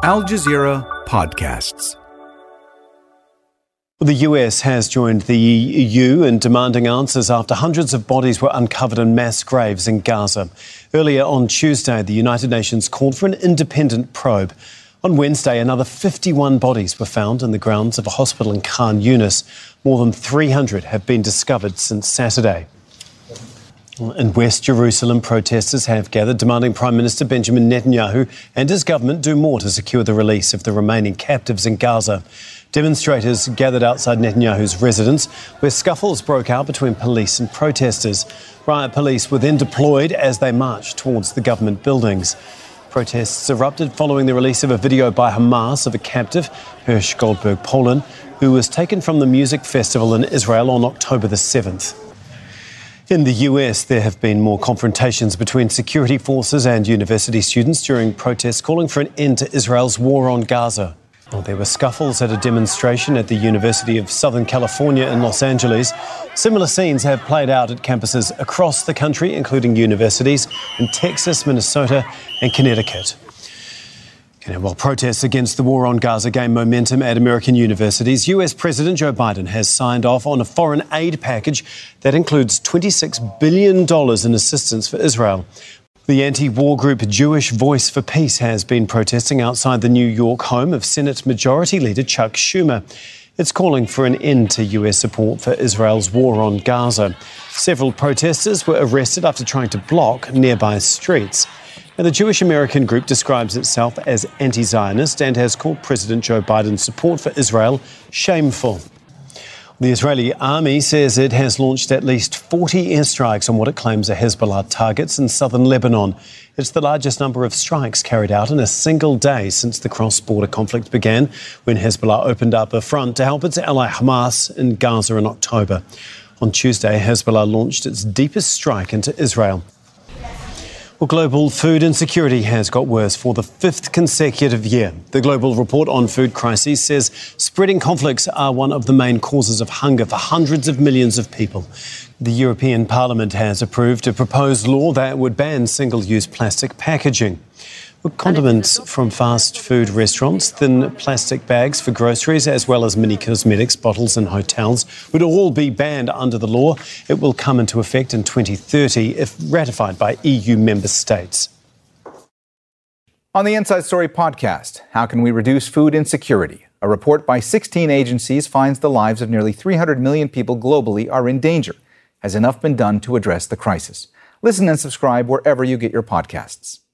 Al Jazeera Podcasts. The US has joined the EU in demanding answers after hundreds of bodies were uncovered in mass graves in Gaza. Earlier on Tuesday, the United Nations called for an independent probe. On Wednesday, another 51 bodies were found in the grounds of a hospital in Khan Yunis. More than 300 have been discovered since Saturday. In West Jerusalem, protesters have gathered demanding Prime Minister Benjamin Netanyahu and his government do more to secure the release of the remaining captives in Gaza. Demonstrators gathered outside Netanyahu's residence, where scuffles broke out between police and protesters. Riot police were then deployed as they marched towards the government buildings. Protests erupted following the release of a video by Hamas of a captive, Hirsch Goldberg Polin, who was taken from the music festival in Israel on October the 7th. In the US, there have been more confrontations between security forces and university students during protests calling for an end to Israel's war on Gaza. There were scuffles at a demonstration at the University of Southern California in Los Angeles. Similar scenes have played out at campuses across the country, including universities in Texas, Minnesota and Connecticut. While protests against the war on Gaza gain momentum at American universities, US President Joe Biden has signed off on a foreign aid package that includes $26 billion in assistance for Israel. The anti-war group Jewish Voice for Peace has been protesting outside the New York home of Senate Majority Leader Chuck Schumer. It's calling for an end to US support for Israel's war on Gaza. Several protesters were arrested after trying to block nearby streets. Now, the Jewish American group describes itself as anti-Zionist and has called President Joe Biden's support for Israel shameful. The Israeli army says it has launched at least 40 airstrikes on what it claims are Hezbollah targets in southern Lebanon. It's the largest number of strikes carried out in a single day since the cross-border conflict began, when Hezbollah opened up a front to help its ally Hamas in Gaza in October. On Tuesday, Hezbollah launched its deepest strike into Israel. Well, global food insecurity has got worse for the fifth consecutive year. The Global Report on Food Crises says spreading conflicts are one of the main causes of hunger for hundreds of millions of people. The European Parliament has approved a proposed law that would ban single-use plastic packaging. Condiments from fast food restaurants, thin plastic bags for groceries, as well as mini cosmetics bottles in hotels would all be banned under the law. It will come into effect in 2030 if ratified by EU member states. On the Inside Story podcast, how can we reduce food insecurity? A report by 16 agencies finds the lives of nearly 300 million people globally are in danger. Has enough been done to address the crisis? Listen and subscribe wherever you get your podcasts.